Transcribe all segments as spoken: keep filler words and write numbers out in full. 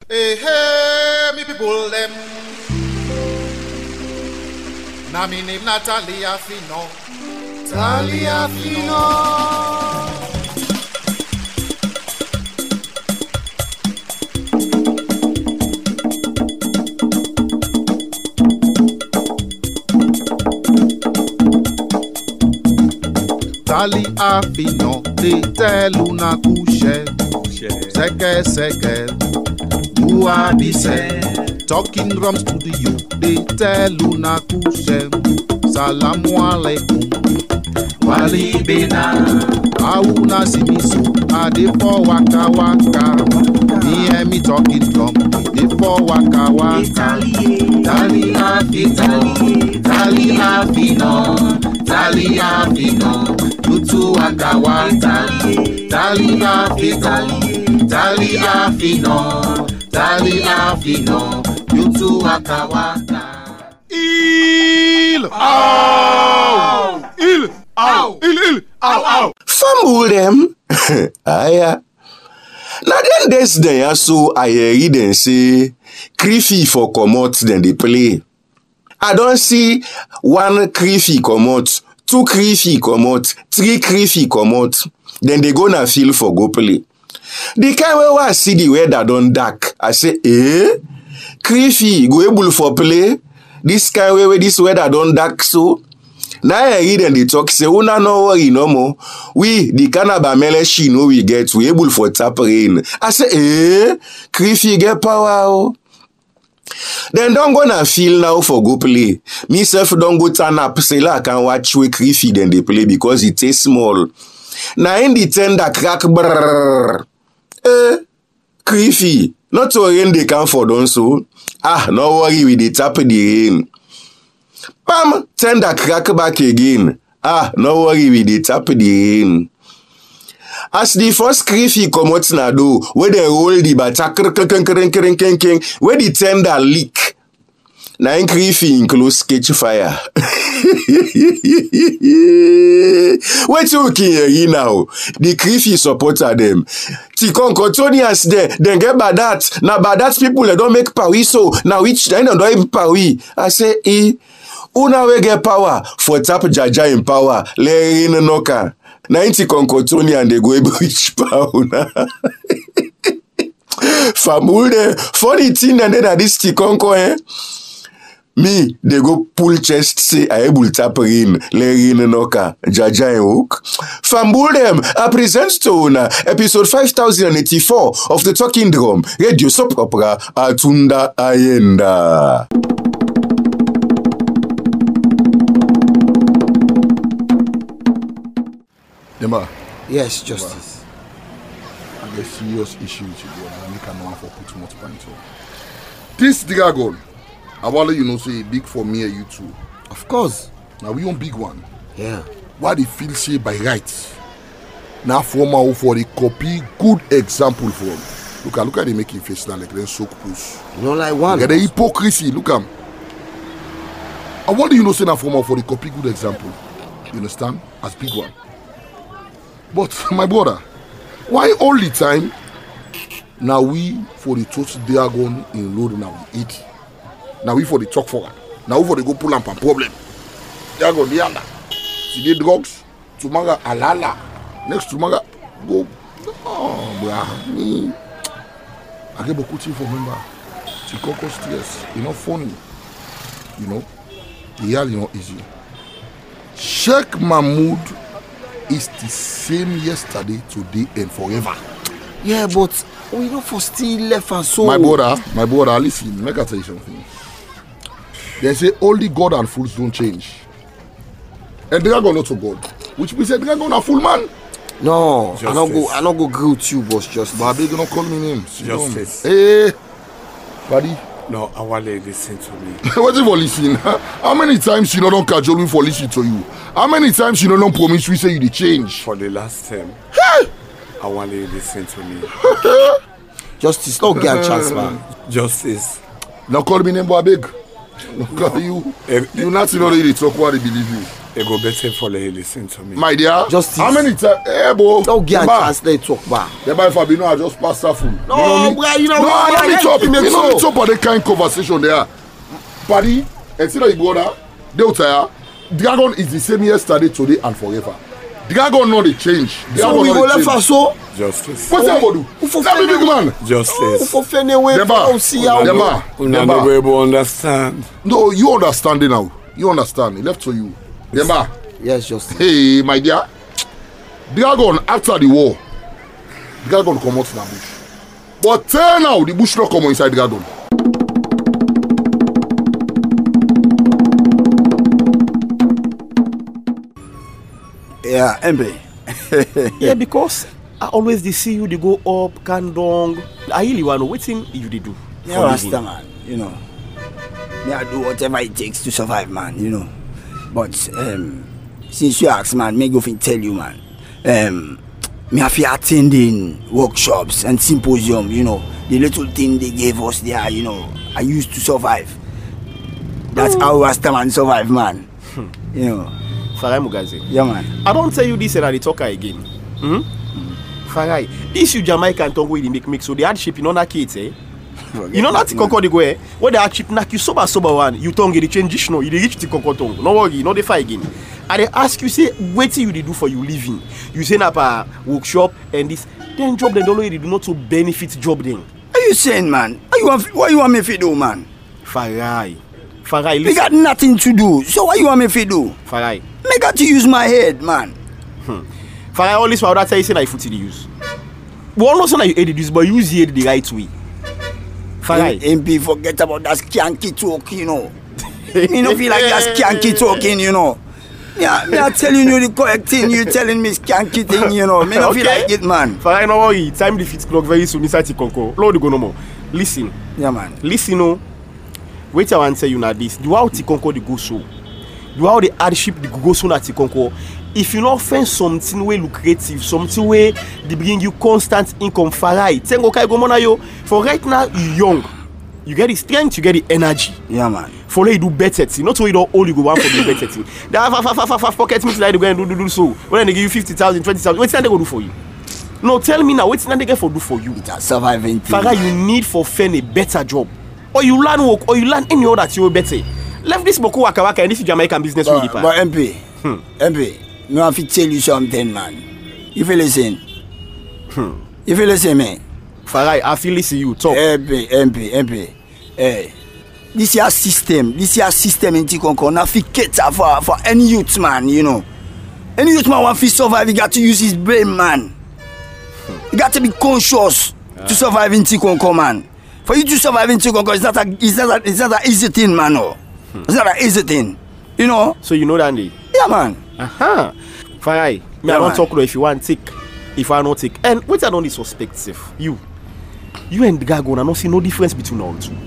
Hey, hey, me people them. Na mi name Natalia Fino. Natalia Fino. Tali afino, te telu na kushe, seke seke, bua bise. Talking drums to the youth, they telu na kushe, salamu alaikum, wali bena. Auna simiso, ade for waka waka. Me and me talking drum, ade for waka waka. Tali afino, tali afino, tali afino. Tutu waka waka, tali afino, tali afino, tali afino, tutu waka waka. Il, ow, il, ow, il, il, ow, ow. Fumble them. Aya. Now then this day so I hear them say Krifi for comot then they play. I don't see one Krifi comot. Two Krifi comot, three Krifi comot, then they gonna feel for go play. The kind where I see the weather done dark, I say, eh? Krifi, go able for play? This kind where this weather done dark so? Now I read and they talk, say, oh, no, no worry no more. We, the Canaba Meleshi, know we get, we able for tap rain. I say, eh? Krifi get power. Then don't gonna feel now for go play. Myself don't go turn up, say like I can watch we Krifi then they play because it is small. Now in the tender crack brrrr. Eh, Krifi, not to rain they can for done so. Ah, no worry with the tap the rain. Bam, tender crack back again. Ah, no worry with the tap the rain. As the first Krifi come out na do, where they roll the bata, where the tender leak. Na in Krifi in close catch fire. What you here now? The Krifi supporter them. Tikon Contonians there, then get bad that. Now bad that people they don't make pawi so. Now which they don't do pawi. I say, eh, una we get power for tap jaja in power. Le in noka. ninety Concotonia and they go able reach pound. Famule, funny thing and then at this Ticonco, eh? Me, they go pull chest, say, I able tap in, lay in noka, jaja and hook. Fambul them, I present to una, episode five thousand eighty-four of the Talking Drum, Radio Soap Opera, Atunda Ayenda. Demba. Yes, Justice. I have a serious issue with you, and I make a know for put too much point on. This dragon, I want you know say big for me and you too. Of course. Now we on big one. Yeah. Why they feel say by rights? Now former for the copy good example for them. Look at look at they making face now like they soak push. You know like one. Look at the hypocrisy. Look at. I want you know say now former for the copy good example. You understand? As big one. But my brother, why all the time now we for the touch dragon in load now we eat? Now we for the talk for now we for the go pull up a problem. Dragon the other. See the drugs, tomorrow alala. Next tomorrow go. Oh bruh, me. I get beaucoup to remember. To cocoa stress, you know funny. You know, the real you know easy. Sheikh Mahmoud is the same yesterday, today, and forever. Yeah, but we don't for still left and so. My brother, my brother, listen, make I tell you something. They say only God and fools don't change. And dragon not to God. Which we say dragon a fool man. No, Justice. I don't go I don't go agree with you, boss. Just but you don't call me names. Justice. Hey, buddy. No, I want to listen to me. What if you listen? How many times you know don't cajole me for listen to you? How many times you know don't promise we say you the change? For the last time, I want you to listen to me. Justice, don't get a chance, man. Justice. Now call me name, boy, big. Look, you, you not know they talk what they believe you. It go better for you listen to me. My dear, Justice. how many times? Hey, boy. Don't get a chance to talk back. The by Fabino, I just pass that food. No, boy, you know no, what? I don't need top. You You make know the so. top of the kind conversation there. Paddy, and see that you go there. They'll tell you, Dragon is the same yesterday, today, and forever. Dragon not the change. So we go left for so. Justice. What's that about Who for do? That be big man. Justice. For fend away Deba. from see how. Deba. You know Deba. the way we understand. No, you understand it now. You understand. It left to you. Deba. Yes, Justice. Hey, my dear. Dragon after the war. Dragon come out in the bush. But tell now the bush not come inside Dragon. Yeah, M B. Yeah, because I always dey see you, they go up, can down. I really want to know wetin you dey do. Yeah, for Rasta living. man, you know. Me I do whatever it takes to survive, man, you know. But um, since you ask, man, me go fin tell you, man. Um, me have been attending workshops and symposium, you know. The little thing they gave us there, you know, I used to survive. That's how Rasta man survive, man. You know. Farai Mugaze. Yeah, man. I don't tell you this and I dey talk again. Hmm? Farai, this you Jamaican tongue wey dey make make so the hardship you know that kids, eh? You know that Tikoko they go eh? What the hardship knock you sober sober one, you tongue dey change this no, you dey reach Tikoko tongue. No worry, no dey fight again. I dey ask you say wetin you dey do for you living? You say na pa workshop and this then job then don't know you dey do not to benefit job then. Are you saying, man? What you want, what you want me to do, man? Farai. Farai, We listen. got nothing to do. So what you want me to do? Farai. Me got to use my head, man. Farai, all this while that tell you say na you foot dey use. We all know say na you head dey use, but use the head the right way. Farai. M P forget about that skanky talk, you know. Me no feel like that skanky talking, you know. Yeah, me are telling you the correct thing, you telling me skanky thing, you know. Me no feel Okay. like it, man. Farai, no worry. Time defeats clock very soon inside Tikonko. Lord go no more. Listen. Yeah, man. Listen, no. Wait, I want to tell you now this. Do how Tikonko the go so. Do how the hardship the go so na Tikonko. If you not find something way lucrative, something way they bring you constant income, Farai. Tengo kai go mona yo. For right now, you young. You get the strength, you get the energy. Yeah, man. Follow you do better thing. Not only do all you go want for the better thing. They have half half half pocket me like they go and do do do so. When they give you fifty thousand, twenty thousand, what's that they go do for you? No, tell me now, what's that they get for do for you? It's a surviving thing. Farai, you need for find a better job. Or you learn work, or you learn any other thing better. Left this boku waka waka and this is Jamaican business really But, pa. but M P, Hmm. M P, me have to tell you something, man. You feel listen? Hmm. You feel listen, man? Farai, I feel listen you talk. M P, M P, M P. Hey, this your system, this your system in Tikonko, na fi cater for for any youth man, you know. Any youth man want to survive, he got to use his brain, man. You got to be conscious to survive in Tikonko, man. For you to survive in Tikonko, it's not a, it's not a, it's not an easy thing, man. No. It's not an easy thing, you know. So you know that day. Yeah, man. Aha. Farai, me Yeah, I don't man. talk though if you want take. If I not take. And what I don't suspect safe. You. You and the guy gonna not see no difference between all two.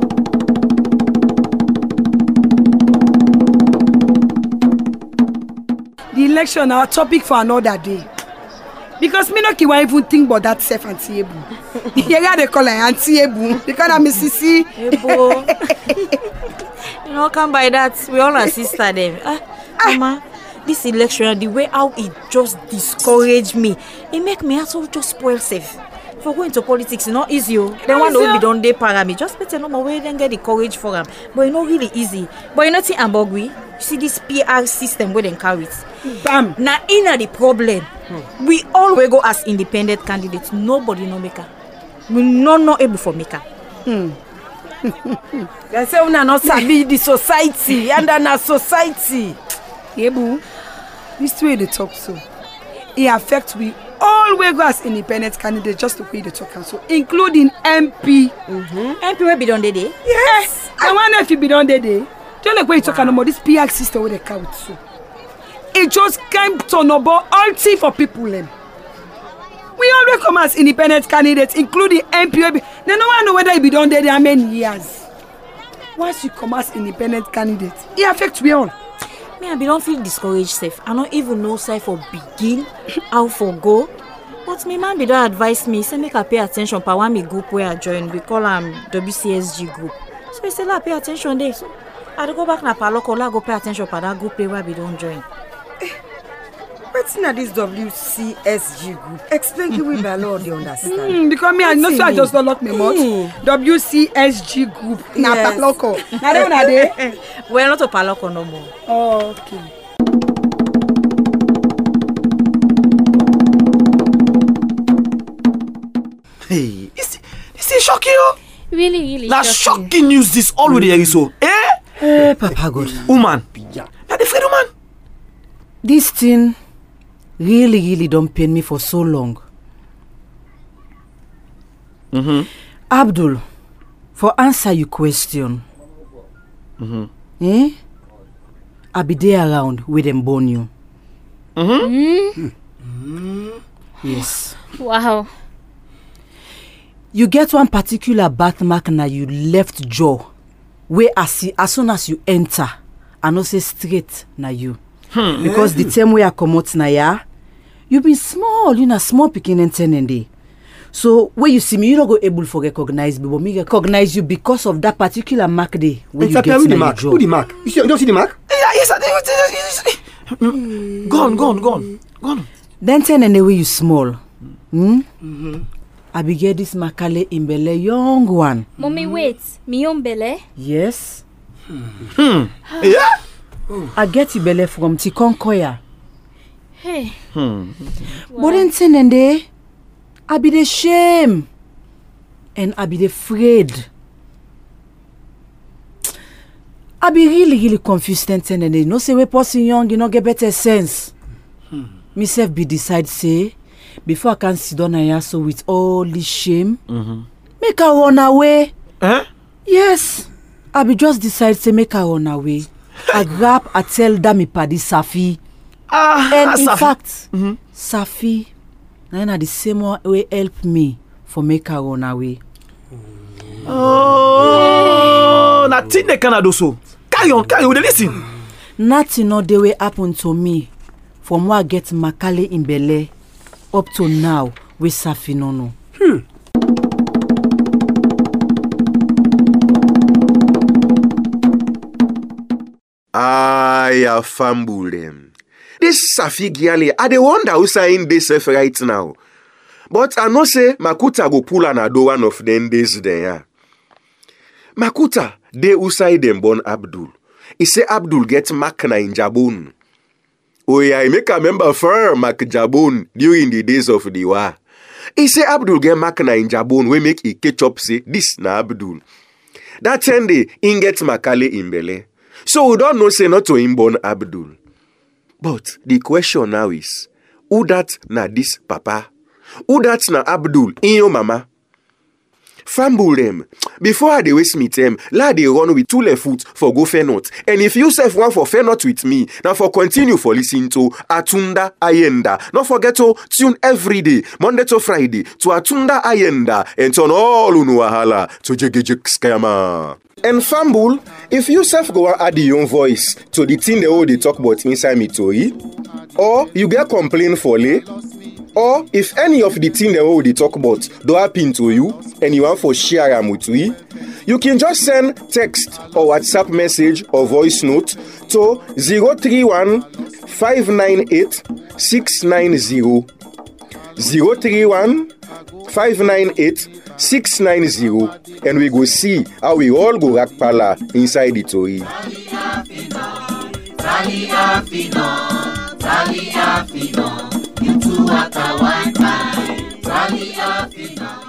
The election our topic for another day. Because me no ki wan even think about that self Auntie Ebu. You hear they call her Auntie Ebu. They call her Missus C. Ebo. You know, come by that. We all are sister them. Ah, Mama, this election, the way how it just discouraged me, it make me also just spoil safe. For going to politics, it's not easy. Oh. Then one will be done they para me. Just better no more way then get the courage for them. But it's not really easy. But you know the Ambogui, you see this P R system where they carry it. Bam. Now in the problem, hmm. we always go as independent candidates. Nobody no maker. We no no able for maker. Hmm. They say una not sabi the society and na society. Ebu, this way they talk so. It affects we all we go as independent candidates just the way they talk so, including M P. Mm-hmm. M P will be done the day. Yes. I wonder if you be done the day. Don't like way you talk about this P R system with the count so. It just came to no but all tea for people them. We always come as independent candidates, including M P. They no one know whether it be done there how many years. Once you come as independent candidates, it affects we all. Me, I be don't feel discouraged safe. I don't even know say for begin, how for go. But me man be don't advise me, say make I pay attention for one me group where I join. We call them W C S G group. So he say I pay attention there. So I go back na Paloko, la go pay attention for that group play where we don't join. What's in this W C S G group? Explain to me by law, they understand. Mm, because me, I know so I just don't lock my mouth. Mm. W C S G group. Na Yes. Paloko. Na they una dey? We're not to Paloko no more. Oh, okay. Hey, this, this is shocking, oh. Really, really Now shocking. shocking news this all with the so. Eh? Hey, Papa God. Woman. Now the afraid woman. This thing really, really don't pain me for so long. Mm-hmm. Abdul, for answer your question, Mm-hmm. eh? I be there around with them born you. Mm-hmm. Mm. Yes. Wow. You get one particular birthmark na you left jaw, where as, see, as soon as you enter, I know say straight na you. Hmm. Because the time where I come out na ya, you been small, you know, small picking and ten day. So when you see me, you don't go able to recognize me, but me recognize you because of that particular mark day where you get Who the na your mark? jaw. Who the mark? You, see, you don't see the mark? Yeah, yes, I think. Go on, go on, go on, go on. Then ten and way you small. Hmm? Mm-hmm. I be get this Makale Imbele young one. Mommy, wait. Mi ombele? Yes. Hmm. Yeah? I get Ibele from Tikonkoya. Hey. Hmm. But then ten and day, I be the shame. And I be the afraid. I be really, really confused ten ten and day. No say we person young, you know, get better sense. Hmm. Myself be decide say, before I can sit down here so with all this shame, Mm-hmm. make her run away. Eh? Yes. I be just decide to make her run away. I grab, I tell that me paddy Safi. Ah, And in Safi. fact, Mm-hmm. Safi, na the same one way help me for make her run away. Oh, na tin they can do so. Carry on, carry on, they listen. Nothing no the way happen to me from where I get Makale in Bele up to now with Safi no no. Hmm. I fumble them. This Safi Giali, I dey wonder who saying this self right now. But I know say Makuta go pull another one of them days there. Makuta, they usai them born Abdul. He say Abdul get Makna in Jabun. Oh yeah, I make a member for Mac Jabun during the days of the war. He say Abdul get Makna in Jabun, we make he catch up say this na Abdul. That ten day, he get Makale in Bele. So we don't know say not to him born Abdul. But the question now is, who that na this papa? Who that na Abdul in your mama? Fumble them. Before I dey waste me time, la dey run with two left foot for go fair not. And if you self want for fair not with me, now for continue for listening to Atunda Ayenda. Don't forget to tune every day, Monday to Friday, to Atunda Ayenda and turn all unuahala to Jegejek Skama. And fumble, if you self go and add your own voice to the thing they all they talk about inside me tori, or you get complaint for lay, or if any of the thing they all they talk about do happen to you and you want for share them with we, you can just send text or WhatsApp message or voice note to zero three one five nine eight six nine zero zero three one five nine eight six nine zero and we go see how we all go rack pala inside the tori. Tali Afidon, Tali Afidon, you two at a one time. Tali Afidon.